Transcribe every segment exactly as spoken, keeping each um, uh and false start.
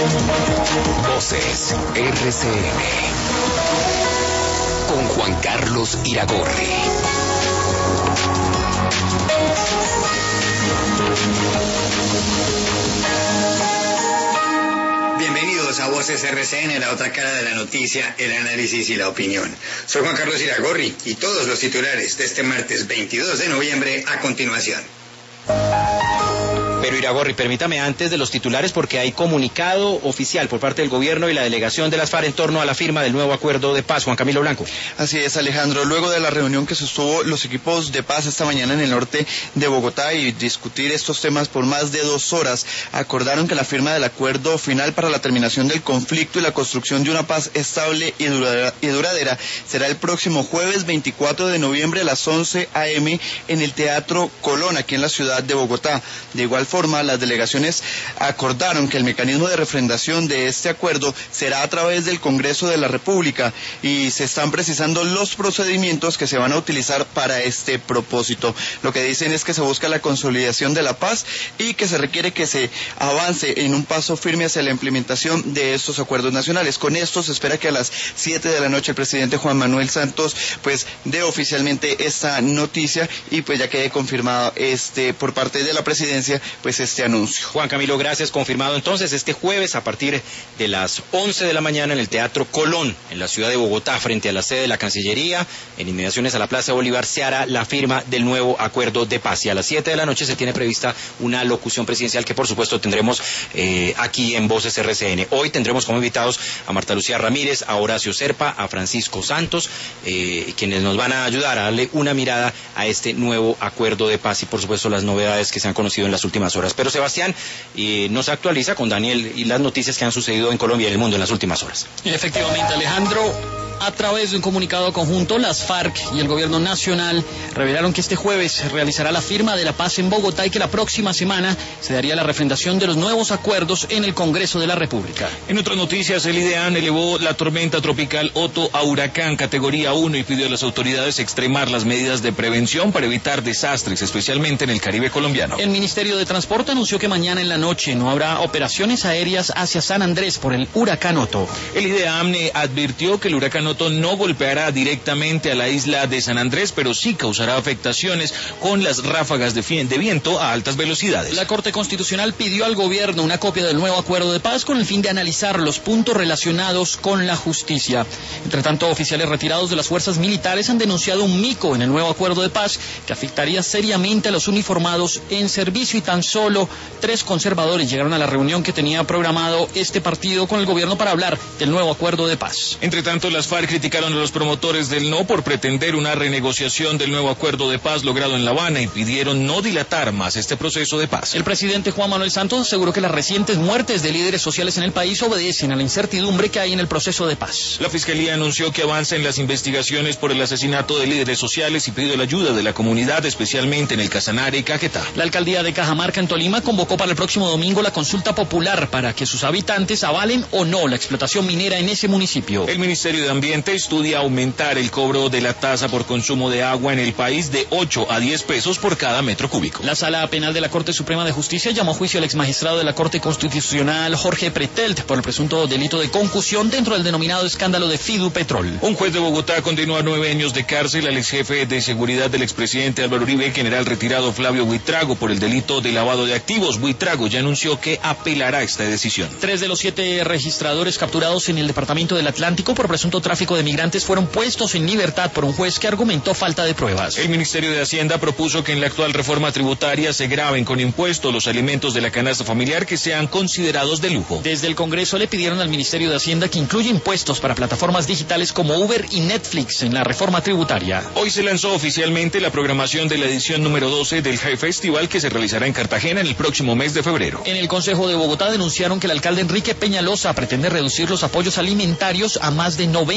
Voces R C N con Juan Carlos Iragorri. Bienvenidos a Voces R C N, la otra cara de la noticia, el análisis y la opinión. Soy Juan Carlos Iragorri y todos los titulares de este martes veintidós de noviembre a continuación. Pero Iragorri, permítame antes de los titulares porque hay comunicado oficial por parte del gobierno y la delegación de las FARC en torno a la firma del nuevo acuerdo de paz. Juan Camilo Blanco. Así es, Alejandro. Luego de la reunión que sostuvo los equipos de paz esta mañana en el norte de Bogotá y discutir estos temas por más de dos horas, acordaron que la firma del acuerdo final para la terminación del conflicto y la construcción de una paz estable y duradera, y duradera será el próximo jueves veinticuatro de noviembre a las once a eme en el Teatro Colón, aquí en la ciudad de Bogotá. De igual forma, las delegaciones acordaron que el mecanismo de refrendación de este acuerdo será a través del Congreso de la República y se están precisando los procedimientos que se van a utilizar para este propósito. Lo que dicen es que se busca la consolidación de la paz y que se requiere que se avance en un paso firme hacia la implementación de estos acuerdos nacionales. Con esto se espera que a las siete de la noche el presidente Juan Manuel Santos pues dé oficialmente esta noticia y pues ya quede confirmado este por parte de la presidencia pues este anuncio. Juan Camilo, gracias. Confirmado entonces este jueves a partir de las once de la mañana en el Teatro Colón, en la ciudad de Bogotá, frente a la sede de la Cancillería, en inmediaciones a la Plaza Bolívar, se hará la firma del nuevo acuerdo de paz. Y a las siete de la noche se tiene prevista una locución presidencial que por supuesto tendremos eh, aquí en Voces R C N. Hoy tendremos como invitados a Marta Lucía Ramírez, a Horacio Serpa, a Francisco Santos, eh, quienes nos van a ayudar a darle una mirada a este nuevo acuerdo de paz y por supuesto las novedades que se han conocido en las últimas horas. Pero Sebastián eh, nos actualiza con Daniel y las noticias que han sucedido en Colombia y en el mundo en las últimas horas. Efectivamente, Alejandro, a través de un comunicado conjunto, las FARC y el gobierno nacional revelaron que este jueves se realizará la firma de la paz en Bogotá y que la próxima semana se daría la refrendación de los nuevos acuerdos en el Congreso de la República. En otras noticias, el IDEAN elevó la tormenta tropical Otto a huracán categoría uno y pidió a las autoridades extremar las medidas de prevención para evitar desastres, especialmente en el Caribe colombiano. El Ministerio de Transporte anunció que mañana en la noche no habrá operaciones aéreas hacia San Andrés por el huracán Otto. El IDEAM advirtió que el huracán Otto no golpeará directamente a la isla de San Andrés, pero sí causará afectaciones con las ráfagas de, de viento a altas velocidades. La Corte Constitucional pidió al gobierno una copia del nuevo acuerdo de paz con el fin de analizar los puntos relacionados con la justicia. Entre tanto, oficiales retirados de las fuerzas militares han denunciado un mico en el nuevo acuerdo de paz que afectaría seriamente a los uniformados en servicio y tan solo tres conservadores llegaron a la reunión que tenía programado este partido con el gobierno para hablar del nuevo acuerdo de paz. Entre tanto, las FARC criticaron a los promotores del no por pretender una renegociación del nuevo acuerdo de paz logrado en La Habana y pidieron no dilatar más este proceso de paz. El presidente Juan Manuel Santos aseguró que las recientes muertes de líderes sociales en el país obedecen a la incertidumbre que hay en el proceso de paz. La Fiscalía anunció que avanza en las investigaciones por el asesinato de líderes sociales y pidió la ayuda de la comunidad, especialmente en el Casanare y Caquetá. La alcaldía de Cajamarca en Tolima convocó para el próximo domingo la consulta popular para que sus habitantes avalen o no la explotación minera en ese municipio. El Ministerio de Ambiente estudia aumentar el cobro de la tasa por consumo de agua en el país de ocho a diez pesos por cada metro cúbico. La Sala Penal de la Corte Suprema de Justicia llamó a juicio al exmagistrado de la Corte Constitucional Jorge Pretelt por el presunto delito de concusión dentro del denominado escándalo de Fidupetrol. Un juez de Bogotá condenó a nueve años de cárcel al exjefe de seguridad del expresidente Álvaro Uribe, general retirado Flavio Buitrago, por el delito de lavado de activos. Buitrago ya anunció que apelará esta decisión. Tres de los siete registradores capturados en el departamento del Atlántico por presunto tráfico de migrantes fueron puestos en libertad por un juez que argumentó falta de pruebas. El Ministerio de Hacienda propuso que en la actual reforma tributaria se graven con impuestos los alimentos de la canasta familiar que sean considerados de lujo. Desde el Congreso le pidieron al Ministerio de Hacienda que incluya impuestos para plataformas digitales como Uber y Netflix en la reforma tributaria. Hoy se lanzó oficialmente la programación de la edición número doce del High Festival que se realizará en Cartagena en el próximo mes de febrero. En el Consejo de Bogotá denunciaron que el alcalde Enrique Peñalosa pretende reducir los apoyos alimentarios a más de noventa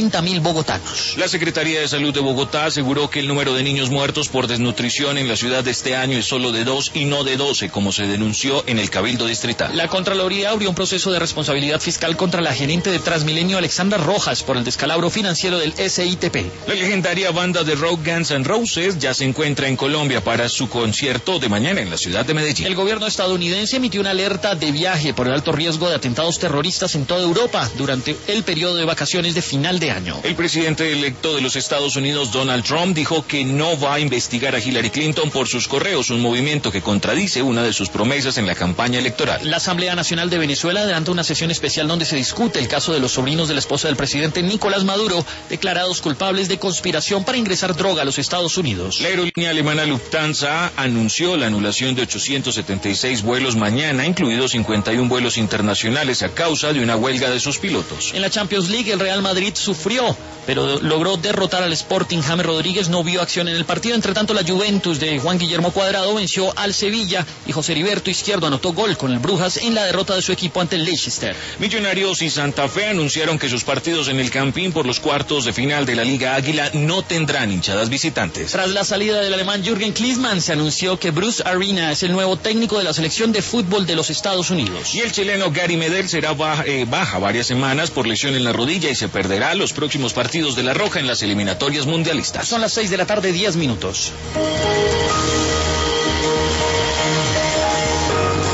setenta mil bogotanos. La Secretaría de Salud de Bogotá aseguró que el número de niños muertos por desnutrición en la ciudad de este año es solo de dos y no de doce, como se denunció en el Cabildo Distrital. La Contraloría abrió un proceso de responsabilidad fiscal contra la gerente de Transmilenio, Alexandra Rojas, por el descalabro financiero del S I T P. La legendaria banda de rock Guns N' Roses ya se encuentra en Colombia para su concierto de mañana en la ciudad de Medellín. El gobierno estadounidense emitió una alerta de viaje por el alto riesgo de atentados terroristas en toda Europa durante el periodo de vacaciones de final de año. El presidente electo de los Estados Unidos, Donald Trump, dijo que no va a investigar a Hillary Clinton por sus correos, un movimiento que contradice una de sus promesas en la campaña electoral. La Asamblea Nacional de Venezuela adelanta una sesión especial donde se discute el caso de los sobrinos de la esposa del presidente Nicolás Maduro, declarados culpables de conspiración para ingresar droga a los Estados Unidos. La aerolínea alemana Lufthansa anunció la anulación de ochocientos setenta y seis vuelos mañana, incluidos cincuenta y uno vuelos internacionales a causa de una huelga de sus pilotos. En la Champions League, el Real Madrid sufrió, pero logró derrotar al Sporting. James Rodríguez no vio acción en el partido. Entre tanto, la Juventus de Juan Guillermo Cuadrado venció al Sevilla y José Heriberto Izquierdo anotó gol con el Brujas en la derrota de su equipo ante el Leicester. Millonarios y Santa Fe anunciaron que sus partidos en el Campín por los cuartos de final de la Liga Águila no tendrán hinchadas visitantes. Tras la salida del alemán Jürgen Klinsmann, se anunció que Bruce Arena es el nuevo técnico de la selección de fútbol de los Estados Unidos. Y el chileno Gary Medel será baja, eh, baja varias semanas por lesión en la rodilla y se perderá los próximos partidos de La Roja en las eliminatorias mundialistas. Son las seis de la tarde, diez minutos.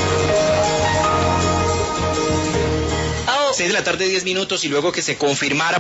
seis de la tarde, diez minutos, y luego que se confirmara